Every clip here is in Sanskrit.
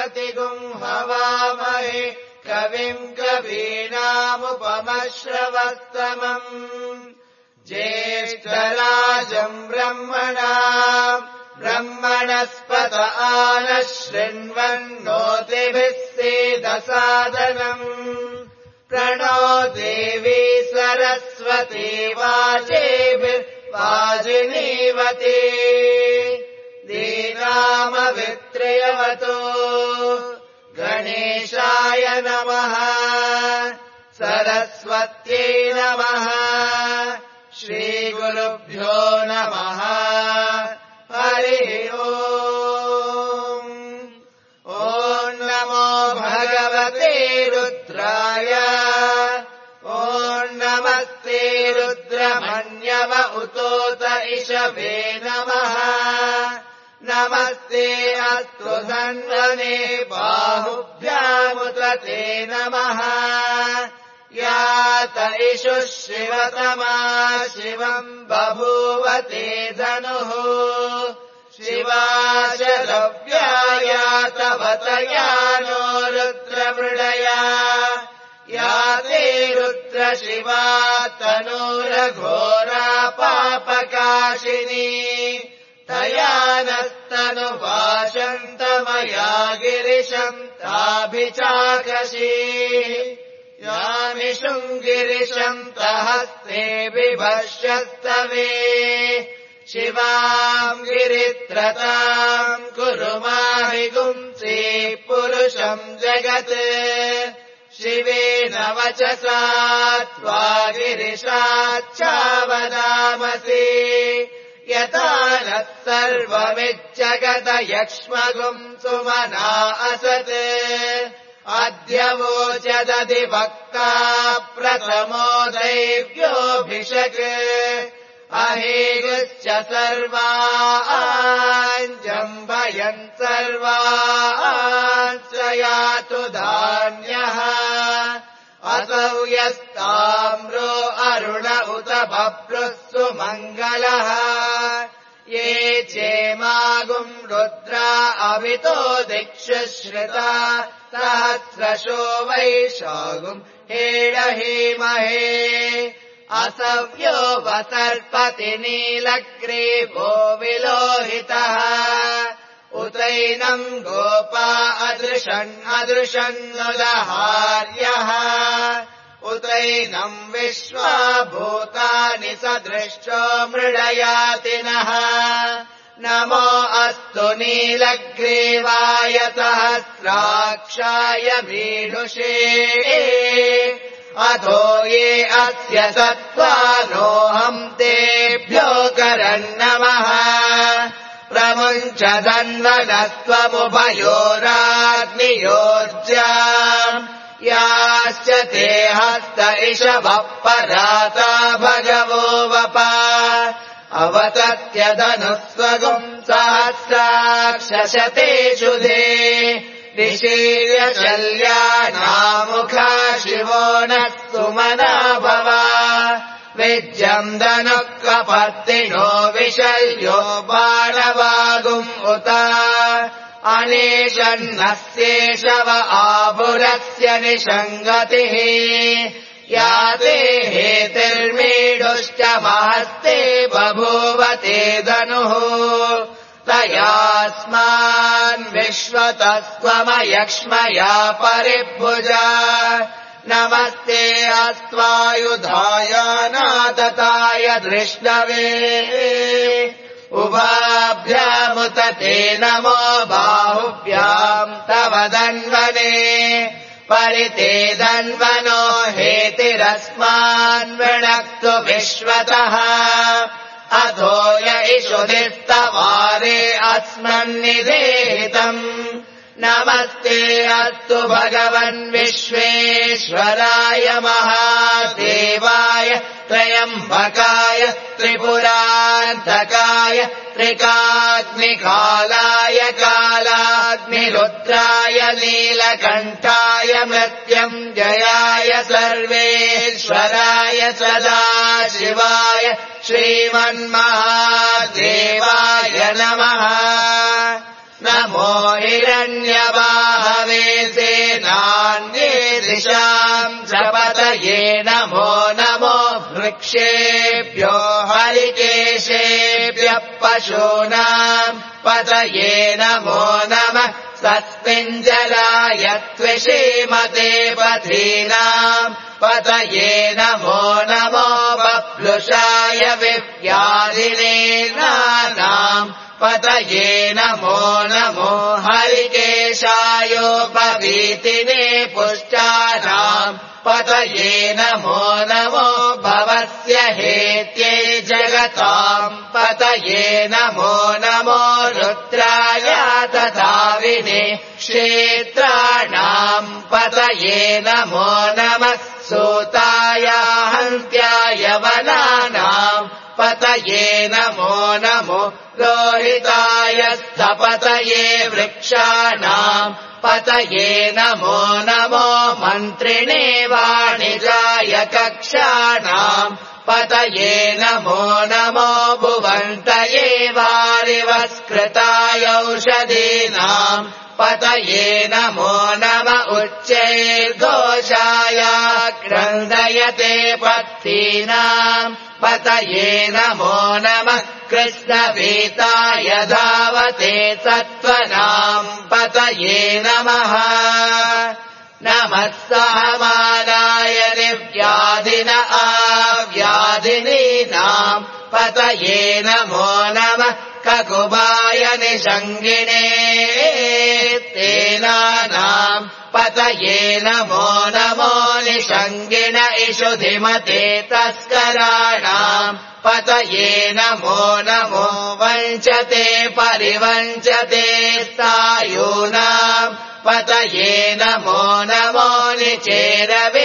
हवामहे कविम् कवीनामुपमश्रवस्तमम् ज्येष्ठराजम् ब्रह्मणस्पत आनः शृण्वन्नोतिभिः सेदसादनम् प्रणो देवी सरस्वती वाजेभिर्वाजिनीवती दीनामवित्र्यवतो गणेशाय नमः सरस्वत्यै नमः श्रीगुरुभ्यो नमः हरिः ओम् ॐ नमो भगवते रुद्राय ॐ नमस्ते रुद्रमन्यव उतोत इषभे नमः नमस्ते अस्तु धन्वने बाहुभ्यामुत ते नमः यात इषुः शिवतमा शिवम् बभूव ते धनुः शिवाशरव्यायातवतया नो रुद्रमृडया या ते रुद्रशिवा तनूरघोरा पापकाशिनी तया नस्तनुवाशन्तमया गिरिशम् ताभिचाकशी यामिषुम् गिरिशम् तहस्ते बिभर्षस्तवे शिवाम् गिरित्रताम् कुरु माहिगुंसि पुरुषम् जगत् शिवेन वचसा त्वा गिरिशाच्चावदामसि यथा नः सर्वमिज्जगत यक्ष्मगुम् सुमना असत् अद्य वोचदधिवक्ता प्रथमो दैव्योऽभिषक् अहेगुश्च सर्वान् जम्बयन् सर्वान् स यातु धान्यः असौ यस्ताम्रो अरुण उत बभ्रुः सुमङ्गलः ये चेमागुम् रुद्रा अवितो दिक्षु श्रिता सहस्रशो वैशागुम् हेडहीमहे असव्यो वसर्पति नीलग्रीवो विलोहितः उतैनम् गोपा अदृशन्नुदहार्यः उतैनम् विश्वा भूतानि सदृष्टो मृडयातिनः नमो अस्तु नीलग्रीवाय सहस्राक्षाय भीडुषे अधो ये अस्य सत्त्वानोऽहम् तेभ्यो करन्नमः प्रमुञ्च धन्वनस्त्वमुभयोराग्नियोज्याम् याश्च ते हस्त इषवः पराता भगवो वपा अवतत्यधनुस्वगुम् सहस्राक्षशतेषु धे निशीर्यशल्यानामुखा शिवो नः सुमना भवा विज्यम् धनुः कपर्दिनो विशल्यो बाणवागुम् उत अनेशन्नस्येषव आभुरस्य निषङ्गतिः या ते हेतिर्मीडुश्च महस्ते बभूव ते धनुः तयास्मान् विश्वतस्त्वमयक्ष्मया परिभुजा नमस्ते अस्त्वायुधाय नादताय धृष्णवे उभाभ्यामुत ते नमो बाहुभ्याम् तव धन्वने परिते धन्वनो हेतिरस्मान् वृणक्तु विश्वतः अधो य इषुधिस्तवारे अस्मन्निधेहितम् नमस्ते अस्तु भगवन् विश्वेश्वराय महादेवाय त्रयम्बकाय त्रिपुरान्तकाय त्रिकाग्निकालाय कालाग्निरुद्राय नीलकण्ठाय मृत्युञ्जयाय सर्वेश्वराय सदाशिवाय श्रीमन्महादेवाय नमः नमो हिरण्यवाह वृक्षेभ्यो हरिकेशेभ्यः पशूनाम् पतये नमो नमः सस्मिञ्जलाय त्विषीमते पथीनाम् पतये नमो नमो बप्लुषाय विव्याधिने नानाम् पतये नमो नमो हरिकेशायोपवीतिने पुष्टानाम् पतये नमो नमो भवस्य हेत्ये जगताम् पतये नमो नमो रुद्राय तथाविने क्षेत्राणाम् पतये नमो नमः सूताय हन्त्याय वनानाम् पतये नमो नमो रोहिताय स्थपतये वृक्षाणाम् पतये नमो नमो मन्त्रिणे वाणिजाय कक्षाणाम् पतये नमो नमो भुवन्तये वारिवस्कृताय औषधीनाम् पतये नमो नम उच्चैर्घोषाय क्रन्दयते पत्तीनाम् पतये नमो नमः कृष्णवीताय धावते सत्त्वनाम् पतये नमः नमः सहमानाय निर्व्याधिन आव्याधिनीनाम् पतये नमो नमः ककुबाय निषङ्गिणे तेनानाम् पतये नमो नमो निषङ्गिण इषुधिमते तस्कराणाम् पतये नमो नमो वञ्चते परिवञ्चते स्थायूनाम् पतये नमो नमो निचेरवे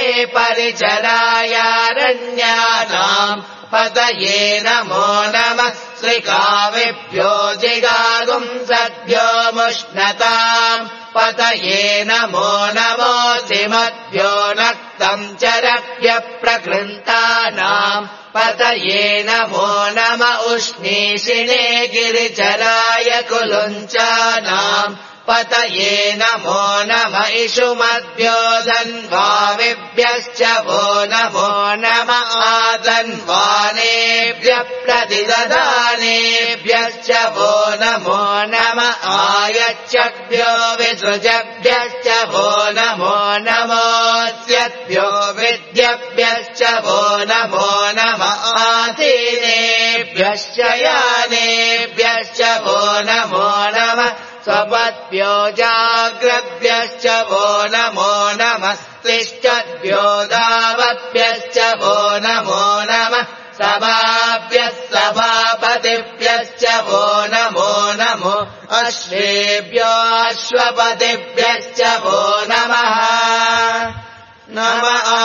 परिचरायारण्यानाम् पतये नमो नमः श्रीकाविभ्यो जिगागुंसद्भ्यो मुष्णताम् पतये नमो नमो सिमद्भ्यो नक्तम् चरभ्यः प्रकृन्तानाम् पतये नमो नम उष्णीषिणे गिरिचराय कुलुञ्चानाम् पतये नमो नम इषुमद्भ्यो धन्वाविभ्यश्च वो नमो नम आधन्वानेभ्यः प्रतिदधानेभ्यश्च वो नमो नम आयच्छद्भ्यो विसृजभ्यश्च वो नमो नमोऽस्यद्भ्यो विद्यभ्यश्च वो नमो नम आसीनेभ्यश्च यानेभ्यश्च वो नमो नमः स्वपद्भ्यो जाग्रभ्यश्च वो नमो नमः तिष्ठद्भ्यो धावद्भ्यश्च वो नमो नमः सभाभ्यः सभापतिभ्यश्च वो नमो नमो अश्वेभ्यो अश्वपतिभ्यश्च वो नमः नम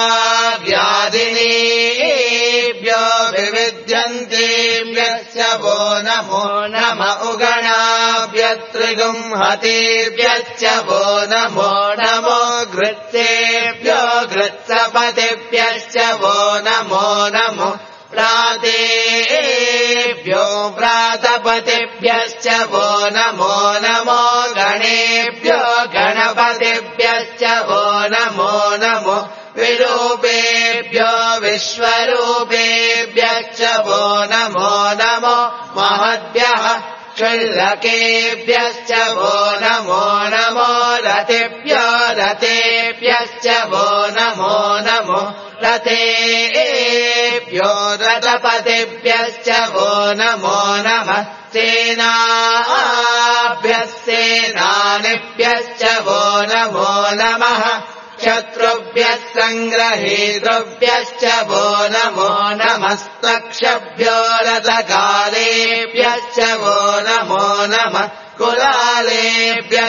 आव्याधिनीभ्यो विविध्यन्तीभ्यश्च वो नमो नम उगणाभ्यत्रिगुंहतीभ्यश्च वो नमो नमो घृत्सेभ्यो घृत्सपतिभ्यश्च वो नमो नमो प्रातेभ्यो प्रातपतिभ्यश्च वो नमो नमो गणेभ्यो गणपतिभ्यश्च वो नमो नमो विरूपेभ्यो विश्वरूपेभ्यश्च वो नमो नमो महद्भ्यः क्षुल्लकेभ्यश्च वो नमो नमो रतेभ्यो रतेभ्यश्च वो नमो नमो रतेभ्यो रथपतिभ्यश्च वो नमो नमः सेनाभ्यः सेनानिभ्यश्च वो नमो नमः शत्रुभ्यः सङ्ग्रहेतृभ्यश्च वो नमो नमस्तक्षभ्यो रथकालेभ्यश्च वो नमो नमः कुलालेभ्यः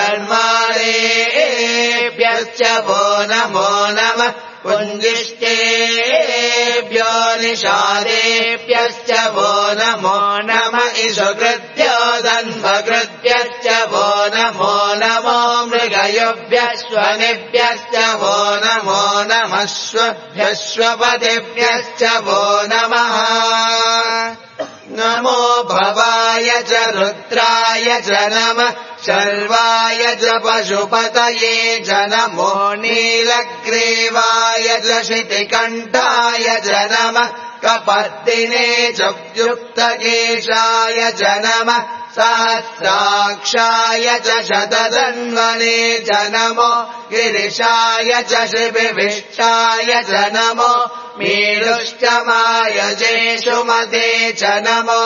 कर्मालेभ्यश्च वो नमो नमः पुञ्जिष्टेभ्यो निषादेभ्यश्च वो नमो नमः इषुकृभ्यो धन्वकृभ्यश्च वो नमो नमो मृगयुभ्यश्वनिभ्यश्च वो नमो नमःश्वभ्यश्वपतिभ्यश्च वो नमः नमो भवाय च रुद्राय च नमः शर्वाय च पशुपतये च नमो नीलग्रीवाय च शितिकण्ठाय च नमः कपर्दिने च युक्तकेशाय च नमः सहस्राक्षाय च शतधन्वने च नमो गिरिशाय च शिबिविष्टाय च नमो मीरुष्टमाय जेषुमते च नमो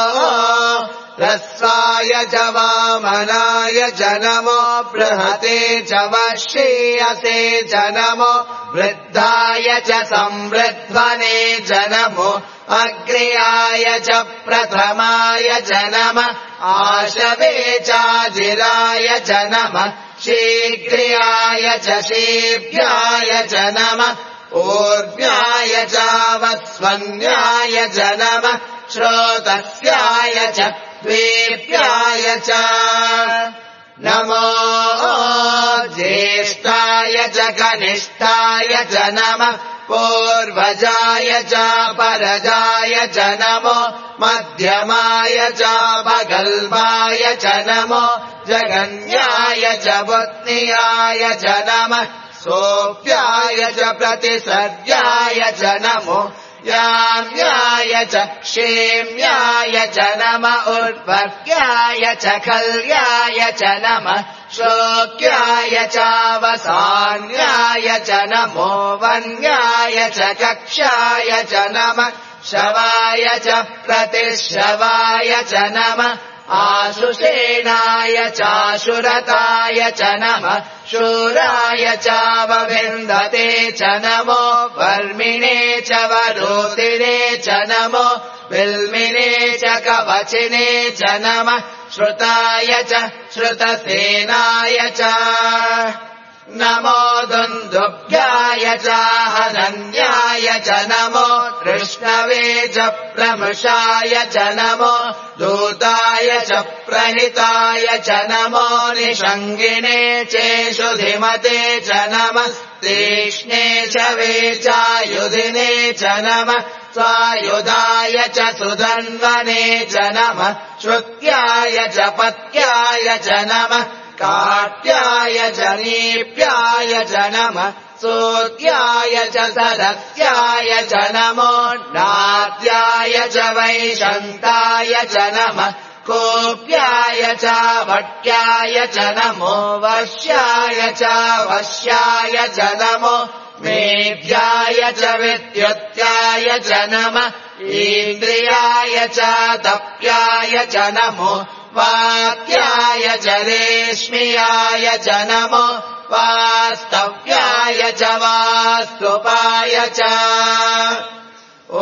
ह्रस्वाय च वामनाय च नमो बृहते च वश्येयसे च नमो वृद्धाय च संवृध्वने च नमो अग्र्याय च प्रथमाय च नमः आशवे चाजिराय च नमः शीघ्र्याय च शीभ्याय च नमः ऊर्ध्याय चावस्वन्याय च नमः श्रोतस्याय च द्वेप्याय च नमो ज्येष्ठाय च कनिष्ठाय च नमः पूर्वजाय च परजाय च नमो मध्यमाय च भगल्भाय च नमो जगन्याय च बुद्ध्याय च नमः सोऽप्याय च प्रतिसर्याय च नमो याम्याय च क्षेम्याय च नमः उर्वर्याय च खल्याय च नमः श्लोक्याय चावसान्याय च नमो वन्याय च कक्षाय च नमः शवाय च प्रतिश्रवाय च नमः आशुषेणाय चाशुरताय च नमः शूराय चावविन्दते च नमो वर्मिणे च वरोधिने च नमो विल्मिने च कवचिने च नमः श्रुताय च श्रुतसेनाय च नमो दुन्दुभ्याय च हनन्याय च नमो कृष्णवे च प्रमृषाय च नमो दूताय च प्रहिताय च नमो निषङ्गिने चेषुधिमते च नमः तीक्ष्णे च वेचायुधिने च नमः स्वायुधाय च सुधन्वने च नमः श्रुत्याय च पत्याय च नमः काट्याय च नीप्याय च नमः सोत्याय च सरस्याय च नमो नाट्याय च वैशन्ताय च नमः कोप्याय च भट्याय च नमो वश्याय च वश्याय च नमो मेभ्याय च विद्युत्याय च नमः इन्द्रियाय च तप्याय च नमो वात्याय च रेश्म्याय च नमो वास्तव्याय च वास्तुपाय च ॐ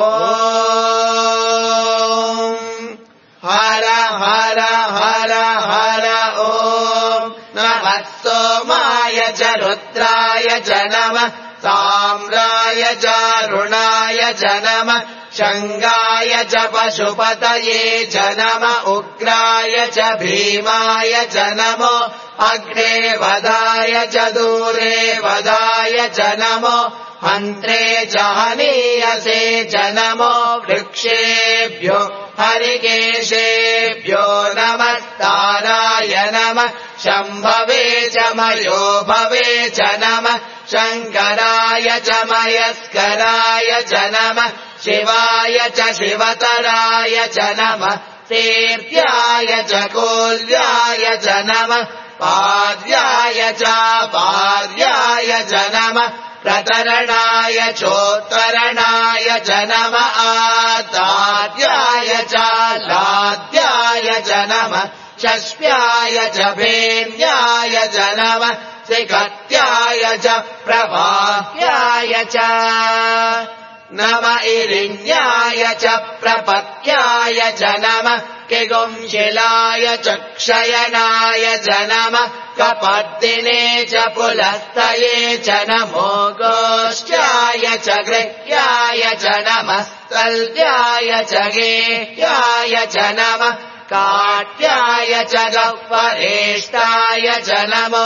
हर हर हर हर ॐ नमः सोमाय च रुद्राय च नमः ताम्राय च रुणाय च नमः शङ्गाय च पशुपतये च नमः उग्राय च भीमाय च नमो अग्ने वधाय च दूरे वधाय च नमो हन्त्रे च हनीयसे च नमो वृक्षेभ्यो हरिकेशेभ्यो नमस्ताराय नमः शम्भवे च मयोभवे च नमः शङ्कराय च मयस्कराय च नमः शिवाय च शिवतराय च नमः तीर्थ्याय च कोल्याय च नमः पार्याय च पार्याय च नमः प्रतरणाय चोत्तरणाय च नमः आदाद्याय च लाद्याय च नमः शस्याय च भेन्याय च नमः सिकत्याय च प्रवाह्याय च नम इरिण्याय च प्रपत्याय च नमः किगुंशिलाय च क्षयनाय च नमः कपर्दिने च पुलस्तये च नमो गोष्ठ्याय च गृह्याय च नमः कल्याय च गेह्याय च नमः काट्याय च गह्वरेष्ठाय च नमो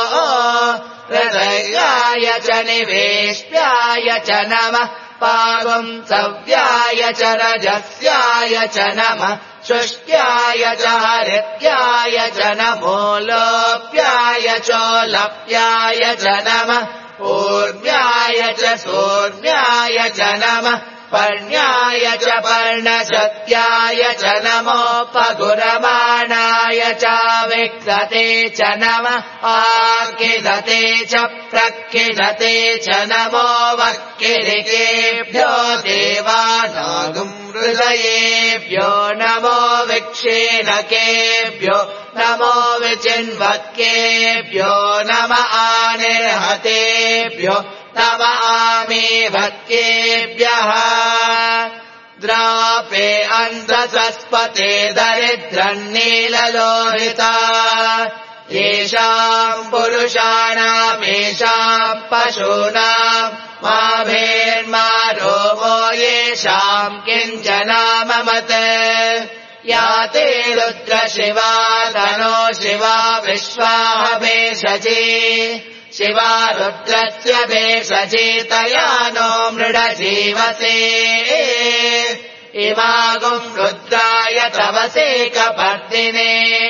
हृदयाय च निवेष्ट्याय च नमः पागुंसव्याय च रजस्याय च नमः शुष्ट्याय च हरित्याय च नमो लोप्याय चोलप्याय च नमः ऊर्ध्याय च सूर्याय च नमः पर्ण्याय च पर्णशत्याय च नमोपगुरमाणाय च विक्रते च नमः आकिलते च प्रकिलते च नमो वक्किलिकेभ्यो देवानागुं हृदयेभ्यो नमो विक्षेणकेभ्यो नमो विचिन्वक्केभ्यो नम आनिर्हतेभ्यो नम आमीभक्केभ्यः द्रापे अन्धसस्पते दरिद्रन्नीललोहिता येषाम् पुरुषाणामेषाम् पशूनाम् मा भेर्मा रोमो येषाम् किञ्चनाममत् या ते रुद्र शिवा तनो शिवा विश्वाः भेषजे शिवा रुद्रस्य भेषजे तया नो मृडजीवसे इमागुम् रुद्राय तवसे कपर्दिने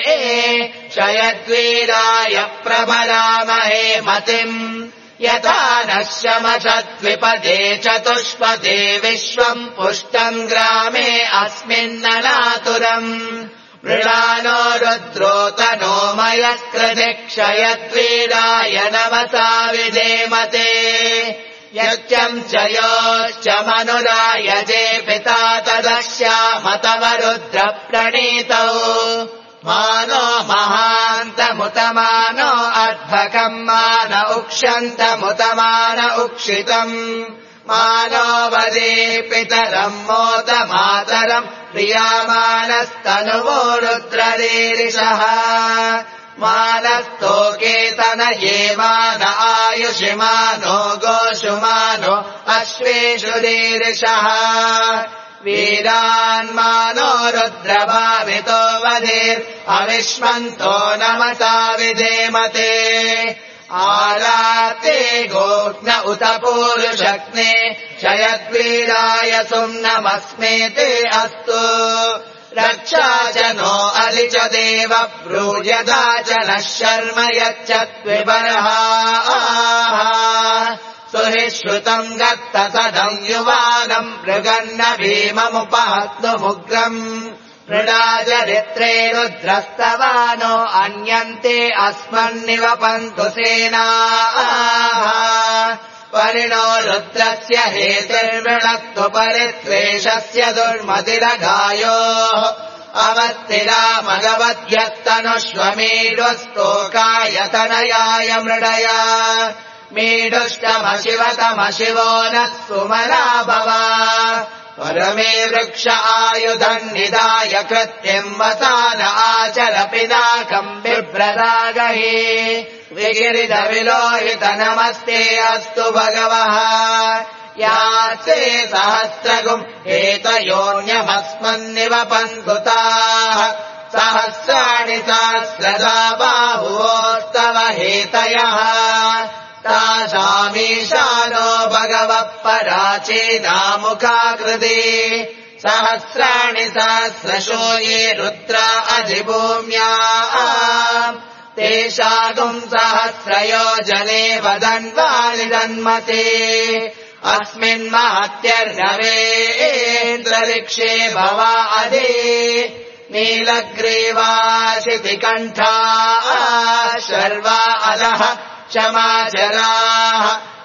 शयद्वीराय प्रबलामहे मतिम् यथा नः शमशद्विपदे चतुष्पदे विश्वम् पुष्टम् ग्रामे अस्मिन्ननातुरम् मृडानो रुद्रो तनो मयस्कृतिक्षयद्वीराय नमसा विधेमते यच्चम् च योश्च मनुरायजे पिता तदस्याम तव रुद्र प्रणीतौ मानो महान्तमुतमानो अर्धकम् मान उक्षन्तमुतमान उक्षितम् मानो वदे पितरम् मोद मातरम् प्रियामानस्तनुवो रुद्ररीरिषः मानस्तोकेतन ये मान आयुषिमानो गोषुमानो अश्वेषु रीरिषः वीरान्मानो रुद्रभावितो वधेर्अविष्मन्तो नमसा विधेमते आराते गोघ्न उत पूरुषग्ने शयद्वीराय सुम्नमस्मे ते अस्तु रक्षा च नो अलि च देव ब्रूयदा च नः शर्म यच्च त्विबर्हा सुहिश्रुतम् गत्तसदम् युवानम् मृगन्न भीममुपहत्तुमुग्रम् मृडाचरित्रे रुद्रस्तवानो अन्यन्ते अस्मन्निवपन्तु सेनाः परिणो रुद्रस्य हेतिर्मृणक्तु परित्वेषस्य दुर्मतिरगायोः अवत्तिरामगवद्यत्तनुष्वमेढस्तोकायतनयाय मृडया मेढुष्टमशिवतमशिवो नः सुमना भव परमे वृक्ष आयुधम् निधाय कृत्यम् वसान आचर पिनाकम् बिभ्रदागहे विगिरिधविलोहित नमस्ते अस्तु भगवः यासे सहस्रगुम् एतयोऽन्यमस्मन्निवपन्तु ताः सहस्राणि सहस्रदा बाहुवोस्तव हेतयः तासामीशानो भगवः पराचीनामुखाकृति सहस्राणि सहस्रशो ये रुद्रा अधिभूम्या तेषागुम् सहस्रयोजने वदन्वानि दन्मते अस्मिन्महत्यर्नवेन्द्ररिक्षे भवा अधि नीलग्रीवाशितिकण्ठा शर्वा अधः क्षमाचराः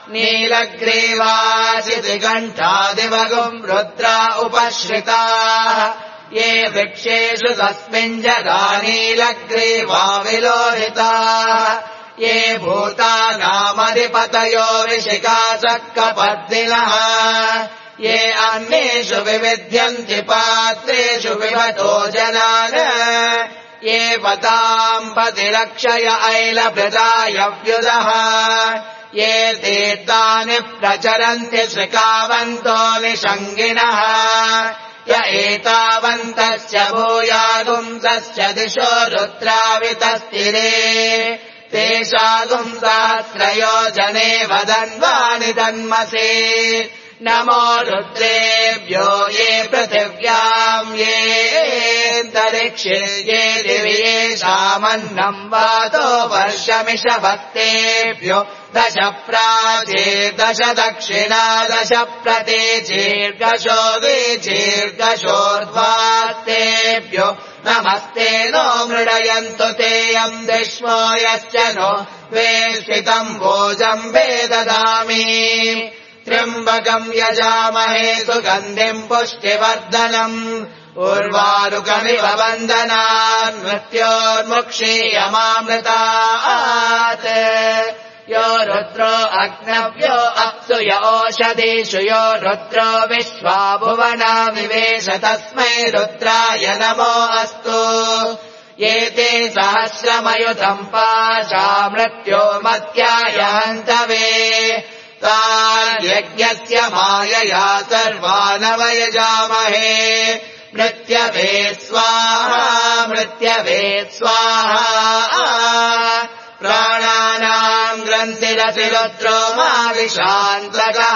नीलग्रीवाशितिकण्ठादिवगुम् रुद्रा उपश्रिताः ये वृक्षेषु तस्मिन् जगा नीलग्रीवा विलोहिताः ये भूतानामधिपतयो विशिखासः कपर्दिनः ये अन्येषु विविध्यन्ति पात्रेषु विवतो जनान् ये पताम् पतिरक्षय ऐलभृतायव्युदः ये तीर्थानि प्रचरन्ति श्रिकावन्तो निषङ्गिणः य एतावन्तस्य भूयागुंसस्य दिशो रुद्रावितस्तिरे तेषागुम् सहस्रयोजने वदन्वानि दन्मसे नमो रुद्रेभ्यो ये पृथिव्याम् ये यन्तरिक्षे दिवि येषामन्नम् वातो वर्षमिषभक्तेभ्यो 10 प्राचीर्दश दक्षिणा 10 प्रतीचीर्दशो द्वीचीर्दशोर्ध्वास्तेभ्यो नमस्ते नो मृडयन्तु तेऽयम् दिश्वो यश्च नो वेष्टितम् भोजम् वेददामि त्र्यम्बकम् यजामहे सुगन्धिम् पुष्टिवर्धनम् उर्वारुकमिव वन्दनान् मृत्योर्मुक्षीयमामृतात् यो रुद्रो अग्नव्यो अप्सु य ओषधीषु यो रुद्रो विश्वा भुवना विवेश तस्मै रुद्राय नमो अस्तु एते सहस्रमयुतम् पाशा मृत्यो मत्याय हन्तवे तार्यज्ञस्य मायया सर्वानवयजामहे मृत्यवे स्वाहा प्राणानाम् ग्रन्थिरसि रुद्रो मा विशान्तकः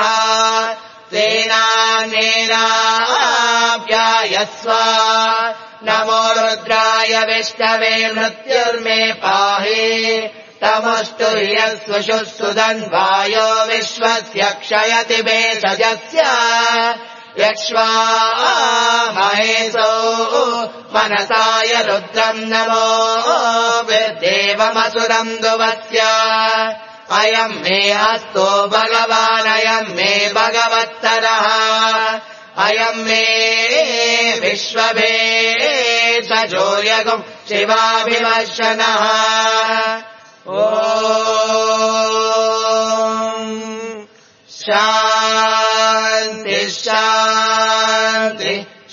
तेनानेनाव्यायस्व नमो रुद्राय विष्णवे मृत्युर्मे पाहि तमुष्टु ह्यस्वशुः सुधन्वायो विश्वस्य क्षयति भेषजस्य यक्ष्वा महेशो मनसाय रुद्रम् नमो देवमसुरम् दुवस्य अयम् मे हस्तो भगवानयम् मे भगवत्तरः अयम् मे विश्वभेषजो यगुम् शिवाभिवर्षणः ॐ शान्ति शान्ति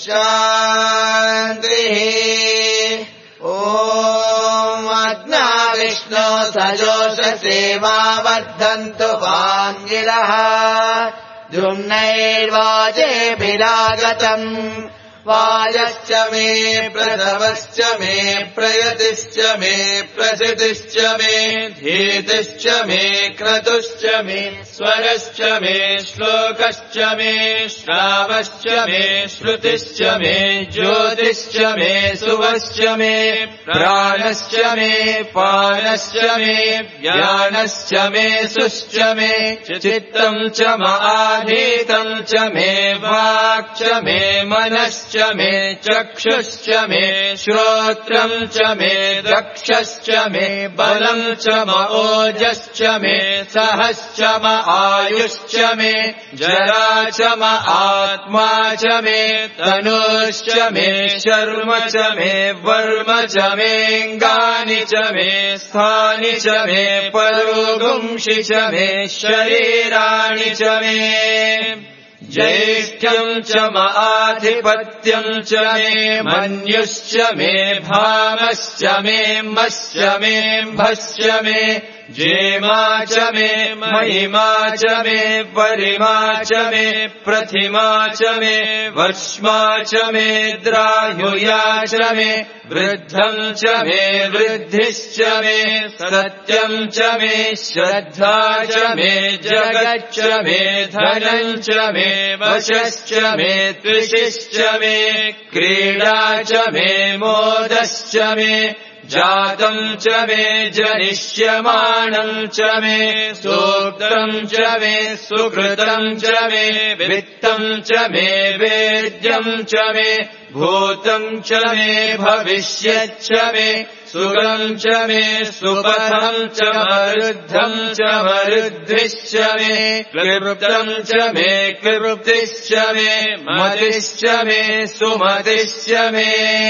शान्तिः ॐ अग्ना विष्णो सजोषसेवा वर्धन्तु वाङ्गिरः द्युम्नैर्वाजेभिरागतम् वाजश्च मे प्रसवश्च मे प्रयतिश्च मे प्रसितिश्च मे धीतिश्च मे क्रतुश्च मे स्वरश्च मे श्लोकश्च मे श्रावश्च मे श्रुतिश्च मे ज्योतिश्च मे सुवश्च मे प्राणश्च मे पानश्च मे ज्ञानश्च मे सुश्च मे चित्तम् च आधीतम् च मे वाक् च मे मनश्च मे चक्षुश्च मे श्रोत्रम् च मे दक्षश्च मे बलम् च ओजश्च मे सहश्च आयुश्च मे जरा च आत्मा च मे तनुश्च मे शर्म च मे वर्म च मेऽङ्गानि च मे स्थानि च मे परोगुंषि च मे शरीराणि च मे ज्येष्ठ्यम् च आधिपत्यम् च मे मन्युश्च मे भामश्च मे मश्च मे भश्च मे जेमा च मे महिमा च मे परिमा च मे प्रतिमा च मे वर्ष्मा च मे द्राहुया च मे वृद्धम् च मे वृद्धिश्च मे सत्यम् च मे श्रद्धा च मे जगच्च मे धनम् च मे वशश्च मे त्विषिश्च मे क्रीडा च मे मोदश्च मे जातम् च मे जनिष्यमाणम् च मे सूक्तम् च मे सुकृतम् च मे वित्तम् च मे वेद्यम् च मे भूतम् च मे भविष्यच्च मे सुगम् च मे सुपथम् च मरुद्धम् च मरुद्धिश्च मे क्लृप्तम् च मे क्लृप्तिश्च मे मतिश्च मे सुमतिश्च मे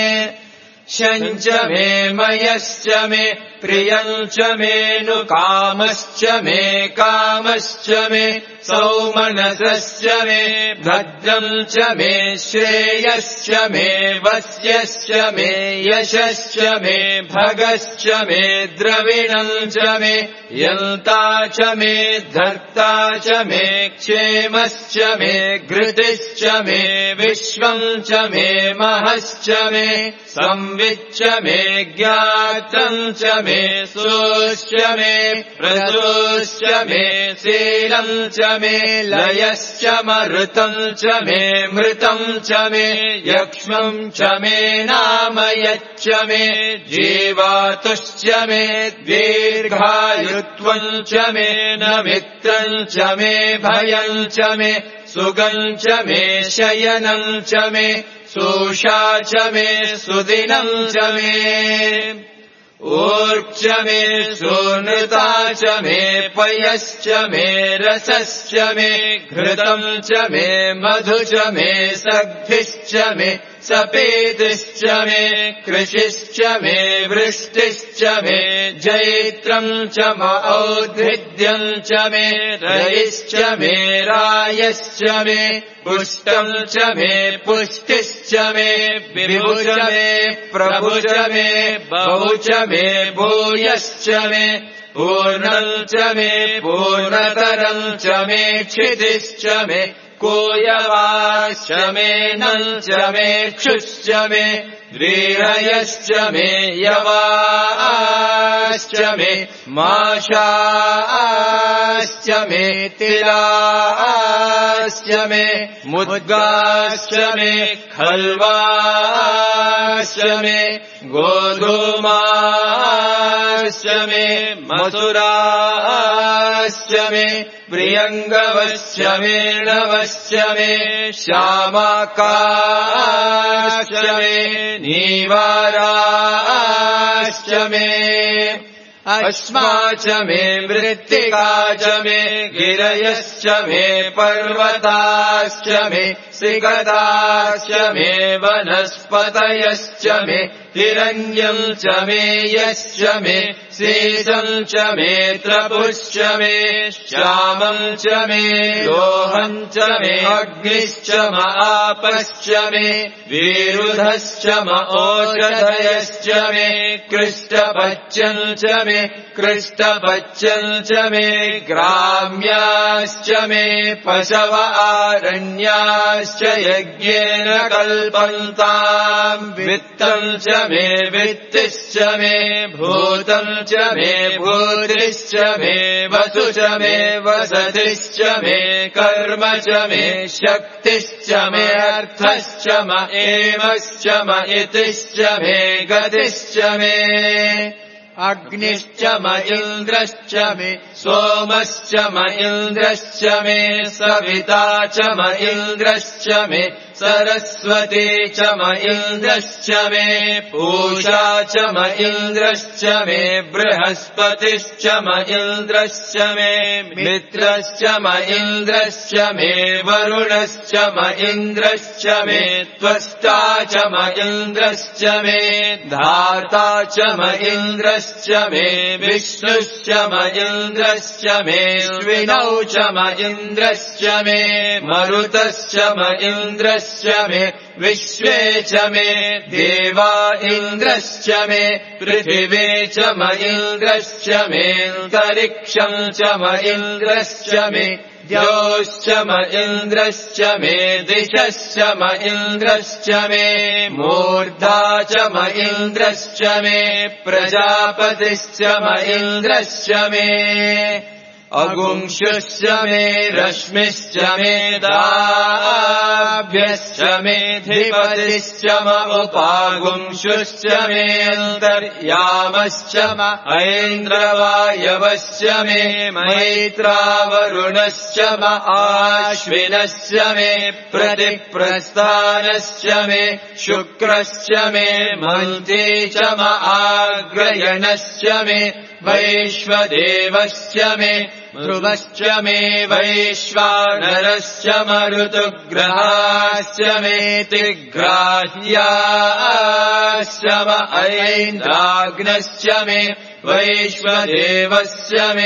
शञ्च मे मयश्च मे प्रियम् च मे नु कामश्च मे कामश्च मे सौमनसश्च मे भद्रम् च मे श्रेयश्च मे वस्यश्च मे यशश्च मे भगश्च मे द्रविणम् च मे यन्ता च मे धर्ता च मे क्षेमश्च मे घृतिश्च मे विश्वम् च मे महश्च मे संविच्च मे ज्ञातम् च मे मे सूश्च मे प्रसूश्च मे शीलम् च मे लयश्च मरुतम् च मे मृतम् च मे यक्ष्मम् च मे नामयच्च मे जीवातुश्च मे दीर्घायुत्वम् च मे नमित्रम् च मे भयम् च मे सुगम् च मे शयनम् च मे सूषा च मे सुदिनम् च मे ऊर्च मे सुनृता च मे पयश्च मे रसश्च मे घृतम् च मे मधु च मे सग्धिश्च मे सपेतिश्च मे कृषिश्च मे वृष्टिश्च मे जैत्रम् च औद्भिद्यम् च मे रयिश्च मे रायश्च मे पुष्टम् च मे पुष्टिश्च मे विभुश्च मे प्रभुश्च मे बहु च मे भूयश्च मे पूर्णम् च मे पूर्णतरम् च मे क्षितिश्च मे कोयवाश्च मे नम् च मे क्षुश्च मे व्रीहयश्च मे यवाश्च मे माशाश्च मे तिलाश्च मे मुद्गाश्च मे खल्वाश्च मे गोधूमाश्च मे मसुराश्च मे प्रियङ्गवश्च मे नवश्च मे श्यामाकाश्च मे नीवाराश्च मे अश्मा च मे मृत्तिका च मे गिरयश्च मे पर्वताश्च मे सिकताश्च मे वनस्पतयश्च मे हिरण्यम् च मे यश्च मे शेषम् च मे त्रपुश्च मे श्यामम् च मे लोहम् च मे अग्निश्च म आपश्च मे विरुधश्च म ओषधयश्च मे कृष्टपच्यम् च मे कृष्टपच्यम् च मे ग्राम्याश्च मे पशव आरण्याश्च यज्ञेन कल्पन्ताम् वित्तम् च मे वित्तिश्च मे भूतम् च मे भूतिश्च मे वसु च मे वसतिश्च मे कर्म च मे शक्तिश्च मे अर्थश्च म एमश्च म इतिश्च मे गतिश्च मे अग्निश्च म इन्द्रश्च मे सोमश्च म इन्द्रश्च मे सविता च म इन्द्रश्च मे सरस्वती च म इन्द्रश्च मे पूषा च म इन्द्रश्च मे बृहस्पतिश्च म इन्द्रश्च मे मित्रश्च म इन्द्रश्च मे वरुणश्च म इन्द्रश्च मे त्वष्टा च म इन्द्रश्च मे धाता च म इन्द्रश्च मे विष्णुश्च म इन्द्रश्च मे विनौ च म इन्द्रश्च मे मरुतश्च म इन्द्रश्च मे विश्वे च मे देवा इन्द्रश्च मे पृथिवे च म इन्द्रश्च मे अन्तरिक्षम् च म इन्द्रश्च मे द्यौश्च म इन्द्रश्च मे दिशश्च म इन्द्रश्च मे मूर्धा च म इन्द्रश्च मे प्रजापतिश्च म इन्द्रश्च मे अगुंशुश्च मे रश्मिश्च मे दाभ्यश्च मे धिपतिश्च म उपागुंशुश्च मे अन्तर्यामश्च म ऐन्द्रवायवश्च मे मैत्रावरुणश्च म आश्विनश्च मे प्रतिप्रस्थानश्च मे शुक्रश्च मे मन्त्री च म आग्रयणश्च मे वैश्वदेवश्च मे ध्रुवश्च मे वैश्वानरश्च मरुतुग्रहाश्च मे तिग्राह्याश्च म ऐन्द्राग्नश्च मे वैश्वदेवस्य मे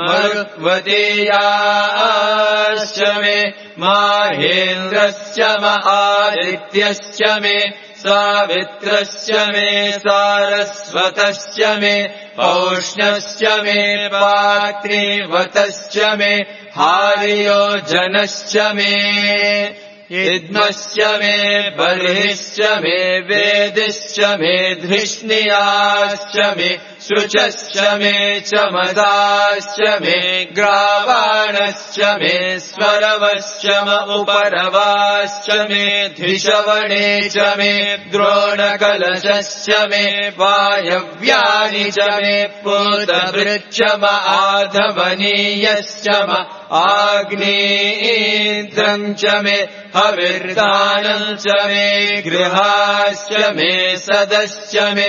मरुत्वतीयाश्च मे माहेन्द्रस्य म आदित्यश्च मे सावित्रश्च मे सारस्वतश्च मे पौष्णश्च मे पात्रीवतश्च मे हार्योजनश्च मे इद्मश्च मे बर्हिश्च मे वेदिश्च मे धृष्णियाश्च मे सृचश्च मे चमसाश्च मे ग्रावाणश्च मे स्वरवश्च म उपरवाश्च मे धिषवणे च मे द्रोणकलशश्च मे वायव्यानि च मे पूतभृच्च म आधवनीयश्च म आग्नेयेन्द्रम् च मे हविर्दानम् च मे गृहाश्च मे सदश्च मे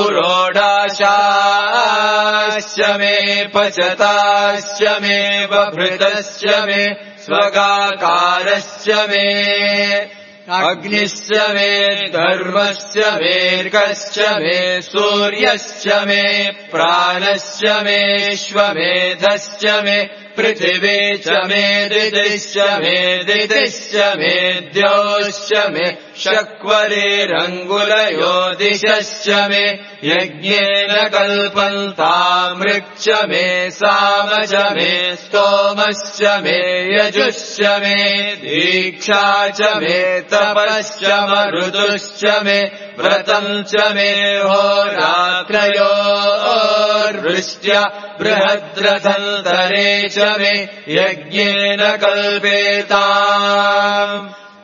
पुरोडाशाश्च मे पचताश्च मे बभृतश्च मे स्वगाकारश्च मे अग्निश्च मे धर्मश्च मेर्गश्च मे सूर्यश्च मे प्राणश्च मेश्वमेधश्च मे पृथिवी च मे दिदिश्च मे दिदिश्च मे द्योश्च मे शक्वरेरङ्गुलयो दिशश्च मे यज्ञेन कल्पन्तामृक्ष मे साम च मे स्तोमश्च मे यजुश्च मे दीक्षा च मे तपश्च मरुदुश्च मे व्रतम् च मे होरात्रयोर्वृष्ट्या बृहद्रथन्तरे च मे यज्ञेन कल्पेताम्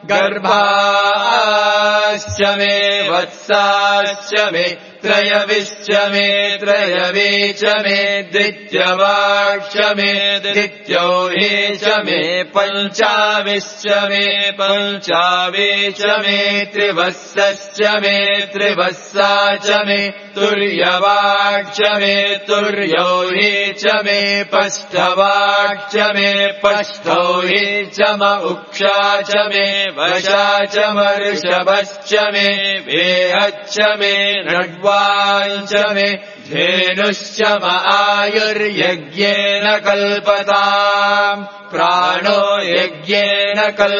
गर्भाश्च मे वत्साश्च मे त्रयविश्च मे त्रयवे च मे द्वितीयवाक्ष मे द्वितीयोहे च मे पञ्चाविश्च मे पञ्चावे च मे त्रिवत्सश्च मे त्रिवत्सा च मे तुर्यवाक्ष मे तुर्योहे च मे पष्टवाक्ष मे पष्टोहे च म उक्षा च मे वशा च मर्षभश्च मे वेहच्च मे नड्वाञ्च मे धेनुश्च म आयुर्यज्ञेन कल्पताम् प्राणो यज्ञेन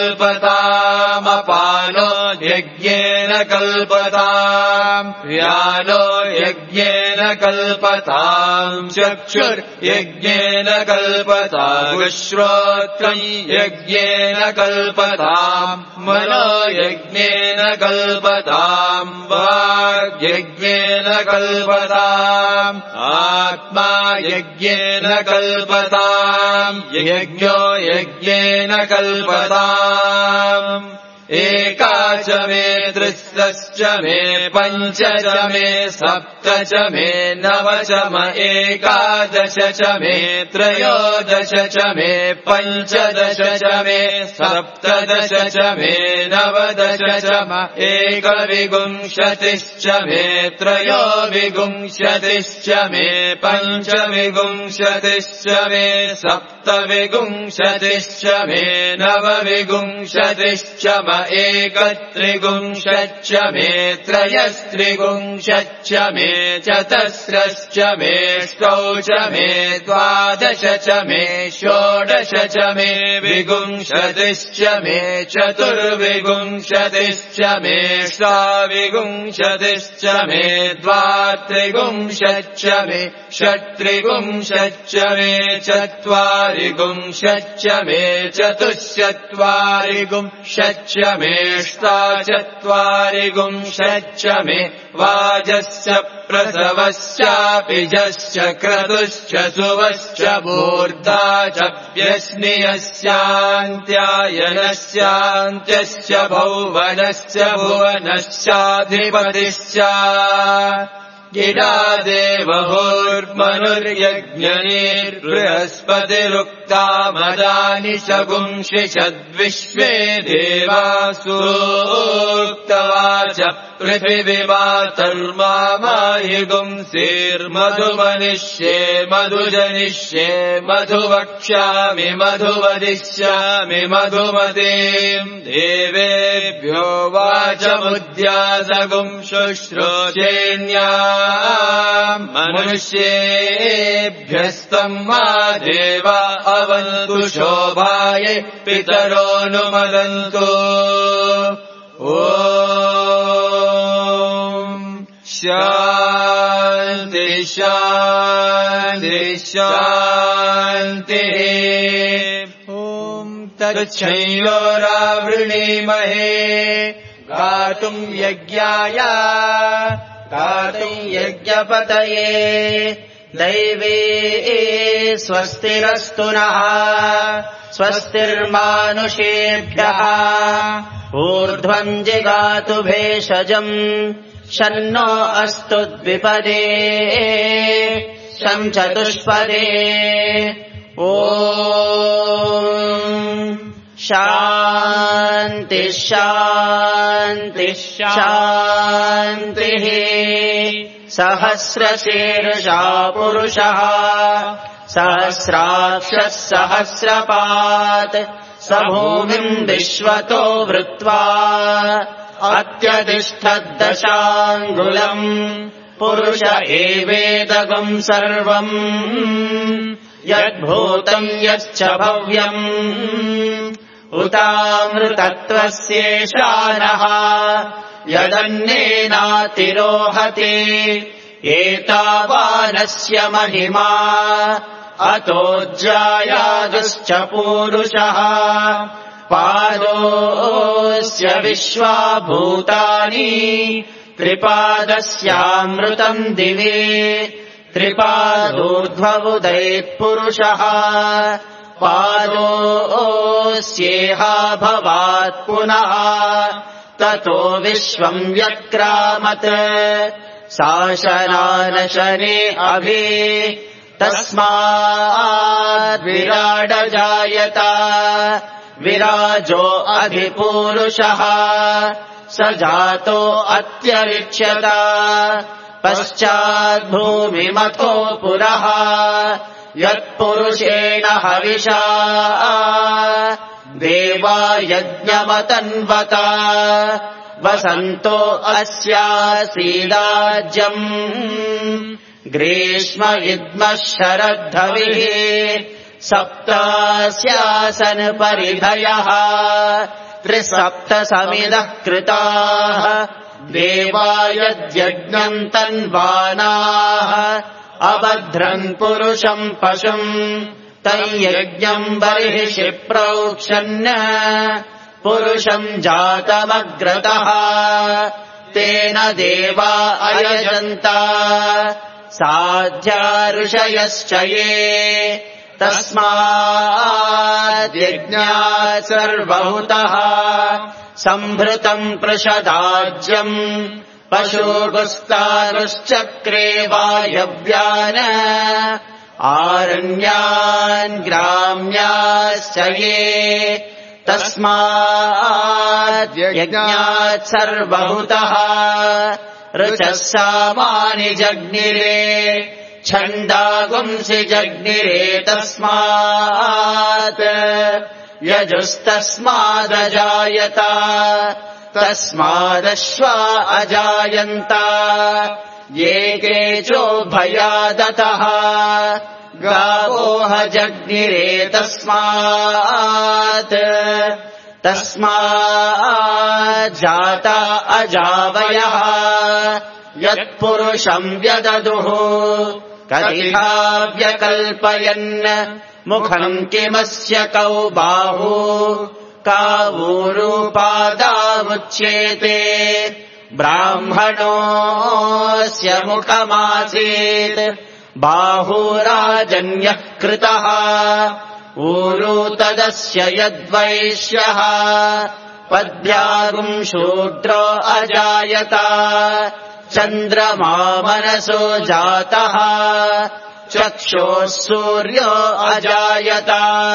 कल्पतामपानो यज्ञेन कल्पताम् व्यानो यज्ञेन कल्पताम् चक्षुर्यज्ञेन कल्पताम् श्रोत्रम् यज्ञेन कल्पताम् मनो यज्ञेन कल्पताम् वाग्यज्ञेन कल्पताम् आत्मा यज्ञेन कल्पताम् यज्ञो यज्ञेन कल्पताम् एका च मे त्रिस्रश्च मे पञ्च च मे सप्त च मे नव च म एकादश च मे त्रयोदश च मे पञ्चदश च मे सप्तदश च मे नवदश च म एकविंशतिश्च मे त्रयोविंशतिश्च मे पञ्चविंशतिश्च मे सप्तविंशतिश्च मे नवविंशतिश्च म एकत्रिंशच्च मे त्रयस्त्रिंशच्च मे चतस्रश्च मे षष्टौ च मे द्वादश च मे षोडश च मे विंशतिश्च मे चतुर्विंशतिश्च मे षड्विंशतिश्च मे द्वात्रिंशच्च मे षट्त्रिंशच्च मे चत्वारिंशच्च मे चतुश्चत्वारिंशच्च मेष्टाचत्वारिंशच्च मे वाजश्च प्रसवश्चापिजश्च क्रतुश्च सुवश्च मूर्धा च व्यस्नियस्यान्त्यायनस्यान्त्यश्च भौवनश्च भुवनश्चाधिपतिश्च गिरादेवहोर्मनुर्यज्ञैर्बृहस्पतिरुक्तामदानि शगुंषिषद्विश्वे देवासूक्तवाच पृथिवीमातर्मामाहिगुंसेर्मधुमनिष्ये मधुजनिष्ये मधुवक्ष्यामि मधुवदिष्यामि मधुमतीम् देवेभ्यो वाचमुद्यासगुंशुश्रोचेन्या मनुष्येभ्यस्तम् मा देवा अवन्तु शोभाय पितरोऽनुमदन्तु शान्ति शान्ति शान्तिः ॐ तच्छयोरावृणीमहे गातुम् यज्ञाय गातुम् यज्ञपतये दैवे स्वस्तिरस्तु नः स्वस्तिर्मानुषेभ्यः ऊर्ध्वम् जिगातु भेषजम् शन्नो अस्तु द्विपदे शं चतुष्पदे ॐ शान्ति शान्ति शान्तिः सहस्रशीर्षा पुरुषः सहस्राक्षः सहस्रपात् स भूमिम् विश्वतो वृत्वा अत्यतिष्ठद्दशाङ्गुलम् पुरुष एवेदगम् सर्वम् यद्भूतम् यच्च भव्यम् उतामृतत्वस्येषानः यदन्नेनातिरोहति एतावानस्य महिमा अतोऽज्जायागश्च पूरुषः पादोऽस्य विश्वाभूतानि त्रिपादस्यामृतम् दिवे त्रिपादोर्ध्वमुदैत्पुरुषः पादोऽस्येहाभवात् पुनः ततो विश्वम् व्यक्रामत् शासनानशने अभि तस्माद्विराडजायत विराजो अधिपूरुषः स जातो अत्यरिच्यत पश्चाद्भूमिमतो पुरः यत्पुरुषेण हविषा देवा यज्ञमतन्वत वसन्तो अस्यासीदाज्यम् ग्रीष्म इद्मः शरद्धविः सप्तास्यासन् परिधयः त्रिसप्तसमिदः कृताः देवा यद्यज्ञम् तन्वानाः अबध्रन् पुरुषम् पशुम् तय्यज्ञम् बर्हिषि प्रोक्षन् पुरुषम् जातमग्रतः तेन देवा अयजन्त साध्या ऋषयश्च ये तस्माद्यज्ञात् सर्वहुतः सम्भृतम् पृषदाज्यम् पशुगुस्तारुश्चक्रे वायव्यान् आरण्यान् ग्राम्याश्च ये तस्माद्यज्ञात् सर्वहुतः ऋचः सामानि जग्निरे छन्दागुंसि जग्निरे तस्मात् यजुस्तस्मादजायत तस्मादश्वा अजायन्त ये केचो भयादतः गावोह जग्निरे तस्माज्जाता अजावयः यत्पुरुषम् व्यददुः कथिता व्यकल्पयन् मुखम् किमस्य कौ बाहु कावूरूपादामुच्येते ब्राह्मणोऽस्य मुखमासीत् बाहुराजन्यः कृतः ऊरू तदस्य यद्वैश्यः पद्भ्यागुम् शूद्रो अजायत चन्द्रमा मनसो जातः चक्षोः सूर्यो अजायत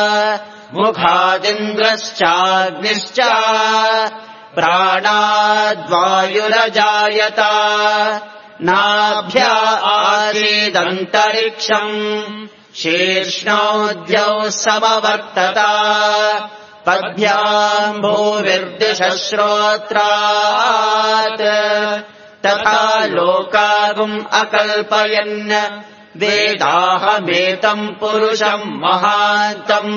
मुखादिन्द्रश्चाग्निश्च प्राणाद्वायुरजायत नाभ्या आसीदन्तरिक्षम् शीर्ष्णोद्यौ समवर्तत पद्भ्याम् भूविर्दिशश्रोत्रात् तथा लोकागुम् अकल्पयन् वेदाहमेतम् पुरुषम् महान्तम्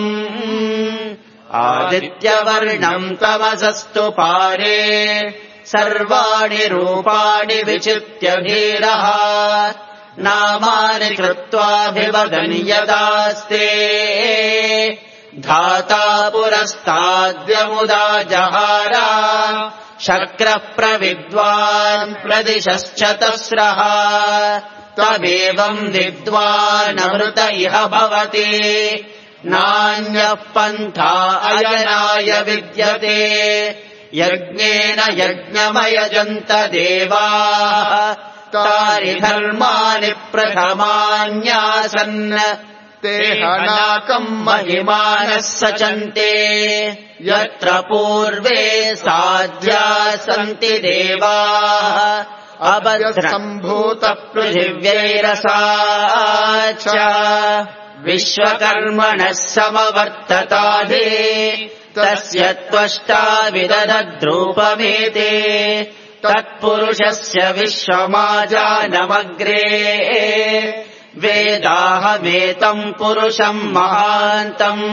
आदित्यवर्णम् तमसस्तु पारे सर्वाणि रूपाणि विचित्य धीरः नामानि कृत्वाभिवदन् यदास्ते धाता पुरस्ताद्यमुदा जहार शक्रः प्रविद्वान् प्रदिशश्चतस्रः तमेवम् विद्वानमृत इह भवति नान्यः पन्था अयनाय विद्यते यज्ञेन यज्ञमयजन्त देवाः तानि धर्माणि प्रथमान्यासन् ते हनाकम् महिमानः सचन्ते यत्र पूर्वे साध्या सन्ति देवाः अभद्रसम्भूतपृथिव्यैरसा च विश्वकर्मणः समवर्तताधे तस्य त्वष्टा विदधद्रूपमेते तत्पुरुषस्य विश्वमाजानमग्रे वेदाहमेतम् पुरुषम् महान्तम्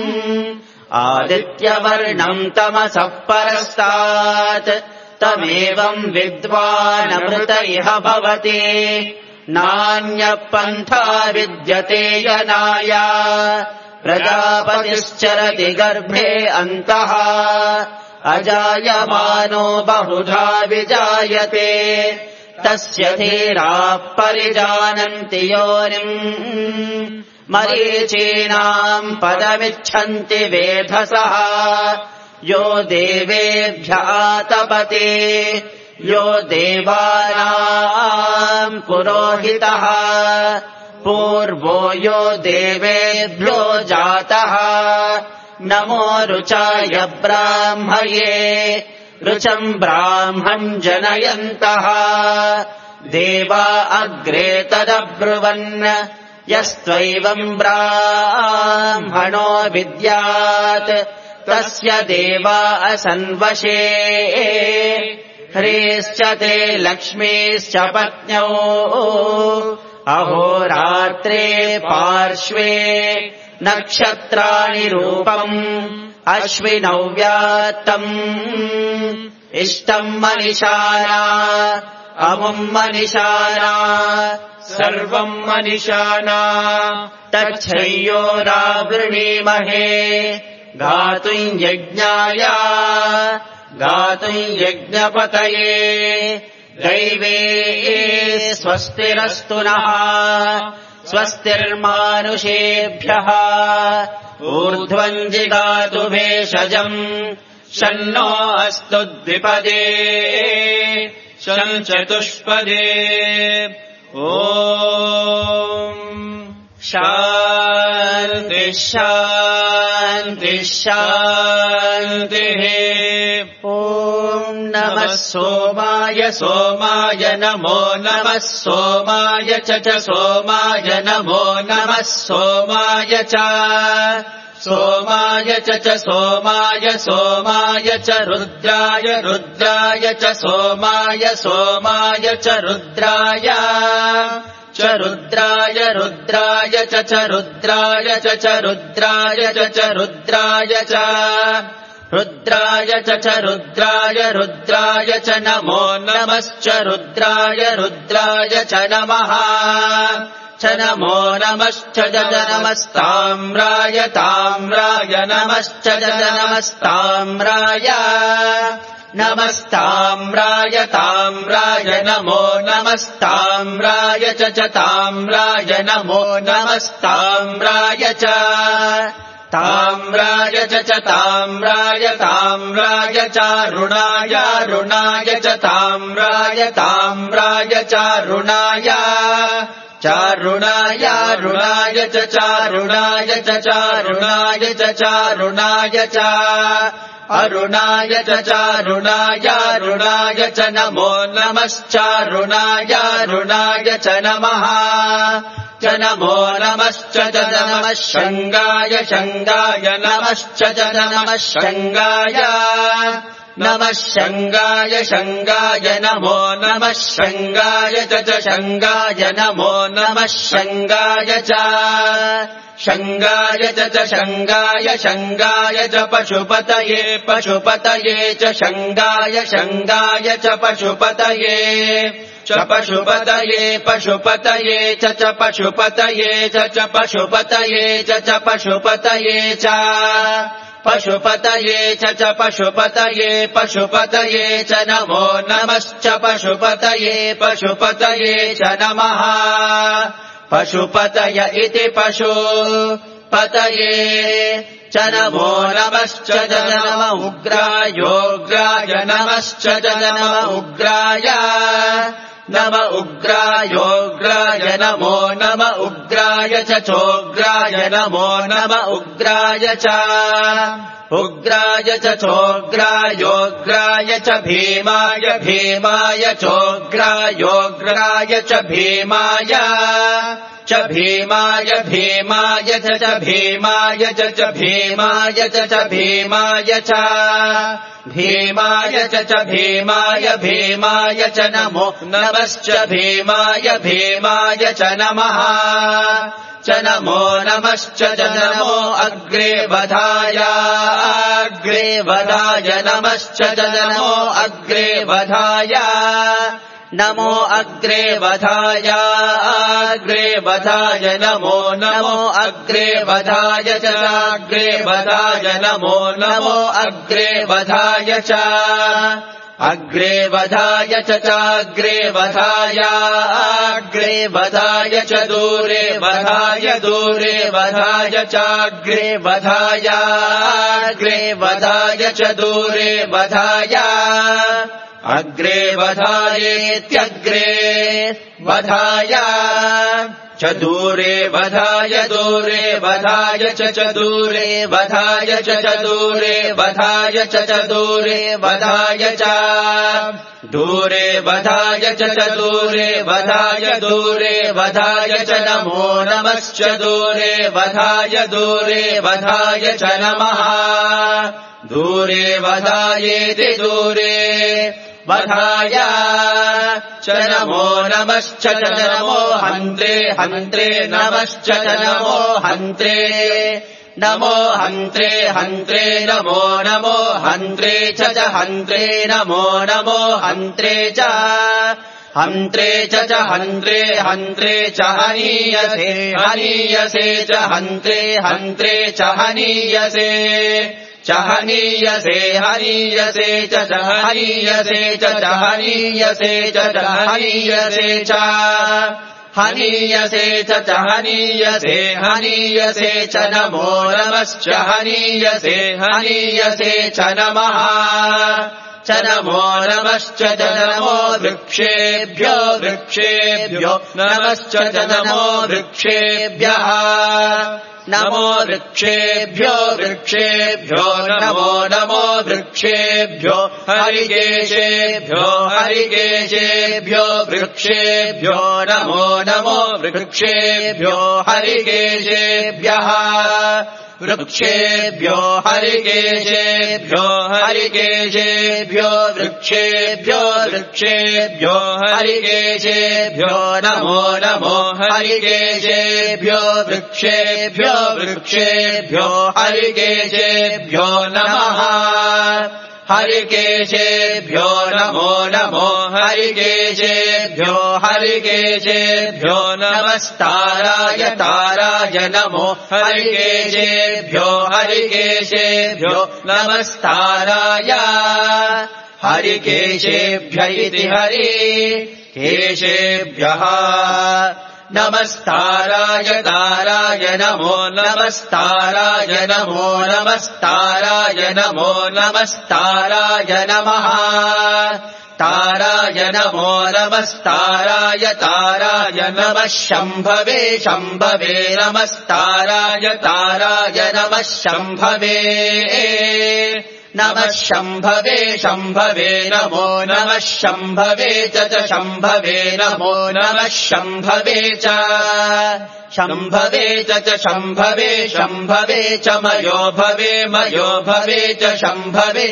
आदित्यवर्णम् तमसः परस्तात् तमेवम् विद्वानमृत इह भवति नान्यः पन्था विद्यते यनाय प्रजापतिश्चरति गर्भे अन्तः अजायमानो बहुधा विजायते तस्य धीराः परिजानन्ति योनिम् मरीचीनाम् पदमिच्छन्ति वेधसः यो देवेभ्यः तपते यो देवानाम् पुरोहितः पूर्वो यो देवेभ्यो जातः नमो रुचाय ब्राह्मये रुचम् ब्राह्मम् जनयन्तः देवा अग्रे तदब्रुवन् यस्त्वैवम् ब्राह्मणो विद्यात् तस्य देवा असन्वशे ह्रीश्च ते लक्ष्मीश्च पत्न्यौ अहोरात्रे पार्श्वे नक्षत्राणि रूपम् अश्विनौ व्यात्तम् इष्टम् मनिषाना अमुम् मनिषाना सर्वम् मनिषाना तच्छ्रय्योरावृणीमहे गातुम् यज्ञाय गातुम् यज्ञपतये दैवे स्वस्तिरस्तु नः स्वस्तिर्मानुषेभ्यः ऊर्ध्वम् जिगातु भेषजम् शन्नो अस्तु द्विपदे शम् चतुष्पदे ॐ शान्ति शान्ति शान्तिः ॐ नमः सोमाय सोमाय नमो नमः सोमाय च सोमाय नमो नमः सोमाय च सोमाय च सोमाय सोमाय च रुद्राय रुद्राय च सोमाय सोमाय च रुद्राय च रुद्राय रुद्राय च रुद्राय च रुद्राय च रुद्राय च रुद्राय च रुद्राय रुद्राय च नमो नमश्च रुद्राय रुद्राय च नमः च नमो नमश्च नमस्ताम्राय ताम्राय नमश्च नमस्ताम्राय नमस्ताम्राय ताम्राय नमो नमस्ताम्राय च ताम्राय नमो नमस्ताम्राय च ताम्राय च ताम्राय ताम्राय चारुणाय रुणाय च ताम्राय ताम्राय चारुणाय चारुणाय रुणाय च चारुणाय च चारुणाय च चारुणाय च अरुणाय च चारुणाय रुणाय च नमो नमश्चारुणाय रुणाय च नमः च नमो नमश्च नमः शङ्गाय शङ्गाय नमश्च नमः शङ्गाय नमः शङ्गाय शङ्गाय नमो नमः शङ्गाय च शङ्गाय नमो नमः शङ्गाय च शङ्गाय च शङ्गाय शङ्गाय च पशुपतये पशुपतये च शङ्गाय शङ्गाय च पशुपतये च पशुपतये पशुपतये च पशुपतये च पशुपतये च पशुपतये च पशुपतये च पशुपतये पशुपतये च नमो नमश्च पशुपतये पशुपतये च नमः पशुपतय इति पशुपतये च नमो नमश्च नम उग्रायोग्राय नमश्च नम उग्राय नम उग्रायोग्राय नमो नम उग्राय च चोग्राय नमो नम उग्राय च चोग्रायोग्राय च भीमाय भीमाय चोग्रायोग्राय च भीमाय भीमाय च भीमाय च भीमाय च भीमाय च भीमाय च भीमाय भीमाय च नमो नमश्च भीमाय भीमाय च नमः च नमो नमश्च नमो अग्रे वधाय नमश्च नमो अग्रे वधाय नमो अग्रे वधाय नमो अग्रे वधाय च अग्रे वधाय नमो अग्रे वधाय च अग्रे वधाय च अग्रे वधाय च दूरे वधाय च अग्रे वधाय च दूरे वधाय अग्रे वधायेत्यग्रे वधाय च दूरे वधाय च दूरे वधाय च दूरे वधाय च दूरे वधाय च दूरे वधाय च दूरे वधाय च नमो नमश्च दूरे वधाय च नमः दूरे वधायेति दूरे वधाय च नमो नमश्च नमो हन्त्रे नमश्च नमो हन्त्रे नमो हन्त्रे नमो हन्त्रे च हन्त्रे नमो हन्त्रे च हन्त्रे च हनीयसे च हन्त्रे च हनीयसे च हनीयसे च हनीयसे च हनीयसे च हनीयसे च हनीयसे च नमो नमश्च हनीयसे च नमः च नमो नमश्च नमो वृक्षेभ्यो नमश्च नमो वृक्षेभ्यः नमो वृक्षेभ्यो नमो वृक्षेभ्यो हरिकेशेभ्यो वृक्षेभ्यो नमो वृक्षेभ्यो हरिकेशेभ्यः वृक्षेभ्यो हरिकेशेभ्यो वृक्षेभ्यो हरिकेशेभ्यो नमो हरिकेशेभ्यो वृक्षेभ्यो हरिकेशेभ्यो नमः हरिकेशेभ्यो नमो हरिकेशेभ्यो नमस्ताराय नमो हरिकेशेभ्यो नमस्ताराय हरिकेशेभ्य इति हरिकेशेभ्यः नमस्ताराय नमो नमस्ताराय नमः ताराय नमो नमस्ताराय नमः शम्भवे नमस्ताराय नमः शम्भवे नमः शम्भवे नमो नमः शम्भवे च शम्भवे नमो नमः शम्भवे च शम्भवे च मयो भवे च शम्भवे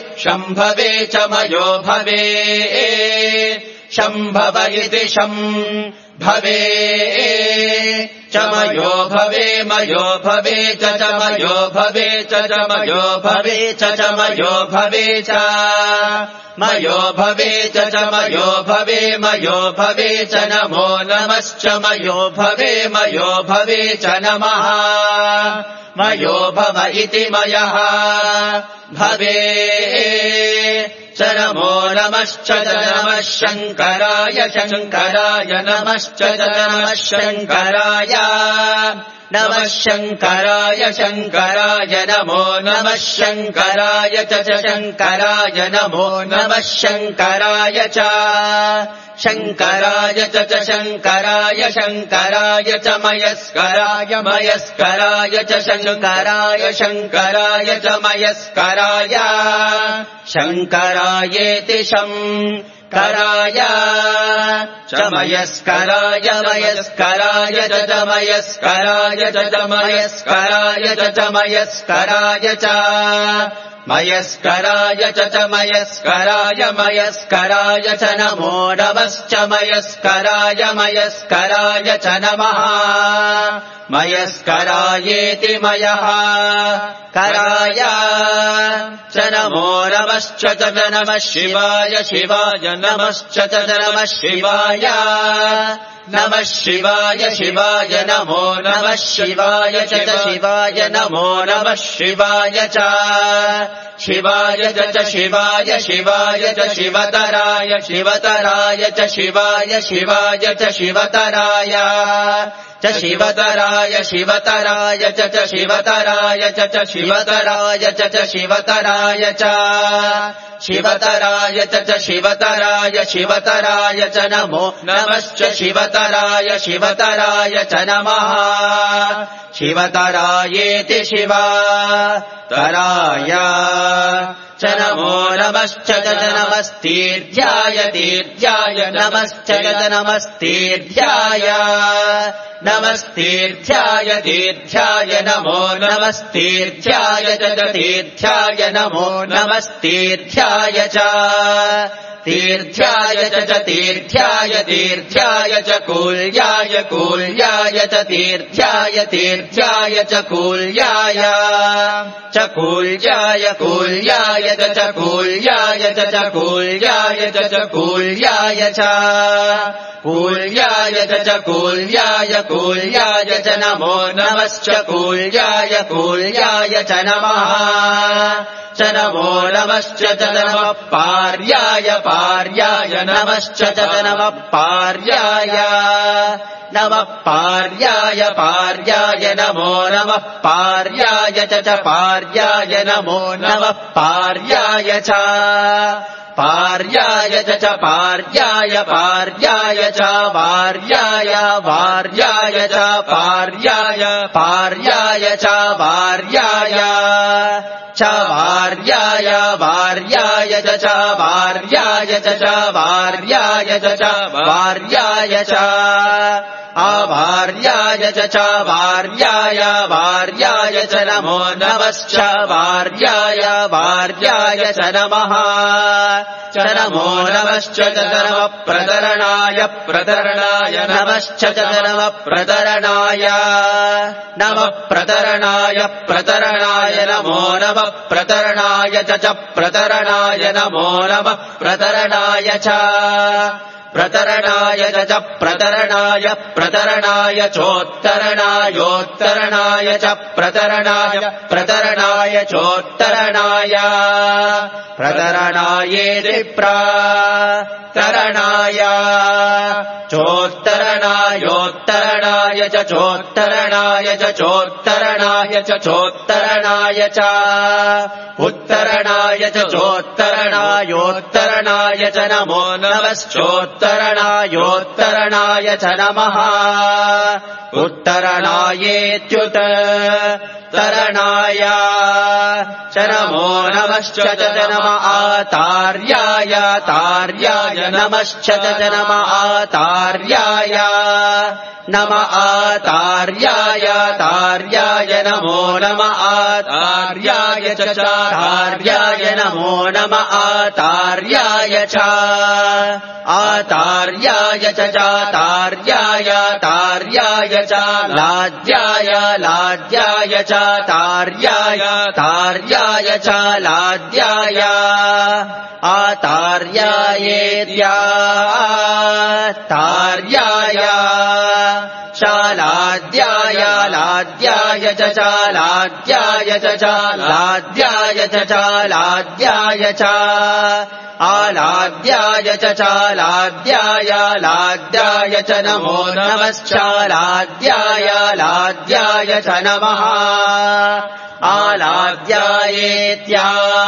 च मयो भवे शम्भव इति भवे च मयो भवे मयो भवे च मयो भवे च मयो भवे च मयो भवे च मयो भवे च मयो भवे मयो भवे च नमो नमश्च मयो भवे च नमः मयो भव इति मयः भवे च नमो नमश्च नमः शङ्कराय शङ्कराय नमश्च नमः शङ्कराय नमः शङ्कराय शङ्कराय नमो नमः शङ्कराय च शङ्कराय नमो नमः शङ्कराय च शङ्कराय च शङ्कराय शङ्कराय च मयस्कराय मयस्कराय च शङ्कराय शङ्कराय च मयस्कराय शङ्करायेति शङ्कराय च मयस्कराय मयस्कराय च मयस्कराय च मयस्कराय च मयस्कराय च मयस्कराय च मयस्कराय मयस्कराय च नमो नमश्च मयस्कराय मयस्कराय च नमः मयस्करायेति मयः कराय च नमो नमश्च नमः शिवाय शिवाय नमश्च नमः शिवाय नमः शिवाय शिवाय नमो नमः शिवाय च शिवाय नमो नमः शिवाय च शिवाय च शिवाय शिवाय च शिवतराय शिवतराय च शिवाय शिवाय च शिवतराय च शिवतराय शिवतराय च शिवतराय च शिवतराय च शिवतराय च शिवतराय च शिवतराय शिवतराय च नमो नमश्च शिवतराय शिवतराय च नमः शिवतरायेति शिवतराय च नमो नमश्च नमस्तीर्ध्याय तीर्ध्याय नमश्च नमस्तीर्ध्याय नमस्तीर्ध्याय तीर्ध्याय नमो नमस्तीर्ध्याय च तीर्ध्याय नमो नमस्तीर्ध्याय च तीर्थ्याय च तीर्थ्याय तीर्थ्याय च कूल्याय कूल्याय च तीर्थ्याय तीर्थ्याय च कूल्याय कूल्याय कूल्याय च कूल्याय च कूल्याय च कूल्याय च कूल्याय च कूल्याय कूल्याय च नमो नमश्च कूल्याय कूल्याय च नमः च नमो नमश्च नमः पार्याय पार्याय नमश्च नमः पार्याय नमः पार्याय पार्याय नमो नमः पार्याय च पार्याय नमो नमः पार्याय च पार्याय च पार्याय पार्याय च वार्याय वार्याय च पार्याय पार्याय च वार्याय च वार्याय वार्याय च वार्याय च वार्याय च वार्याय च आवार्याय च वार्याय वार्याय च नमो नमश्च वार्याय वार्याय च नमः च नमो नमश्च नमः प्रतरणाय प्रतरणाय नमश्च नमः प्रतरणाय नमः प्रतरणाय प्रतरणाय नमो नमः प्रतरणाय च प्रतरणाय नमो नमः प्रतरणाय च प्रतरणाय च प्रतरणाय प्रतरणाय चोत्तरणायोत्तरणाय च प्रतरणाय प्रतरणाय चोत्तरणाय प्रतरणायेति प्रतरणाय चोत्तरणायोत्तरणाय च चोत्तरणाय च चोत्तरणाय च चोत्तरणाय च उत्तरणाय च चोत्तरणायोत्तरणाय च नमो नमश्चोत्तरणायोत्तरणाय च नमः उत्तरणायेत्युत्तरणाय च नमो नमश्च नम आतार्याय तार्याय नमश्च नम आतार्याय नम आतार्याय तार्याय नमो नमः आतार्याय च चातार्याय नमो नमः आतार्याय च आतार्याय च चातार्याय तार्याय च लाद्याय लाद्याय च तार्याय तार्याय च लाद्याय आतार्यायेद्या तार्याय शालाद्याय लाद्याय च चालाद्याय च चालाद्याय च चालाद्याय च आलाद्याय च चालाद्याय लाद्याय च नमो नमश्चालाद्याय लाद्याय च नमः आलाद्यायेत्या